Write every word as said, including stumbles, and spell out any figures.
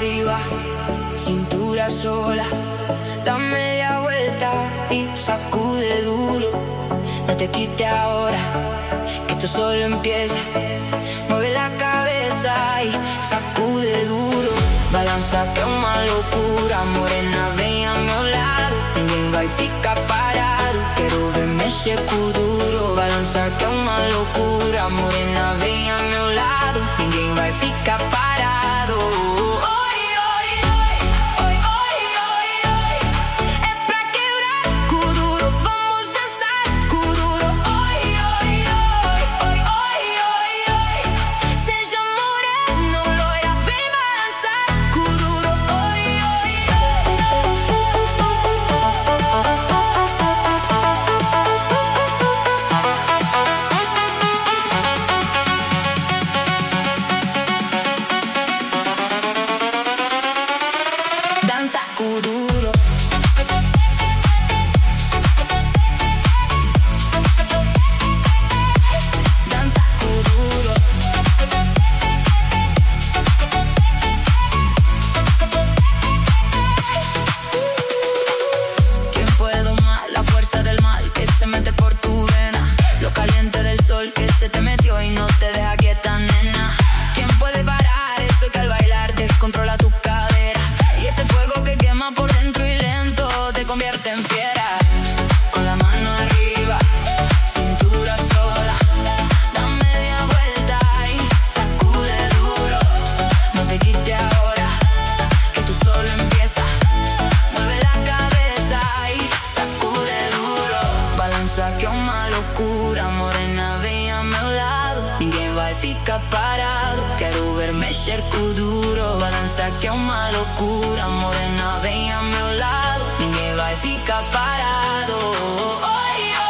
arriba, cintura sola. Da media vuelta y sacude duro. No te quites ahora, que esto solo empieza. Mueve la cabeza y sacude duro. Balanza que es una locura, morena, ven a mi lado. Ninguém vai ficar parado, quero ver mexer com duro. Balança que é uma loucura, morena, ven a mi lado. Ninguém vai ficar parado. Que é uma loucura, morena, vem a meu lado. Ninguém vai ficar parado, quero ver mexer com duro. Balança que é uma loucura, morena, vem a meu lado. Ninguém vai ficar parado. Oi, oi.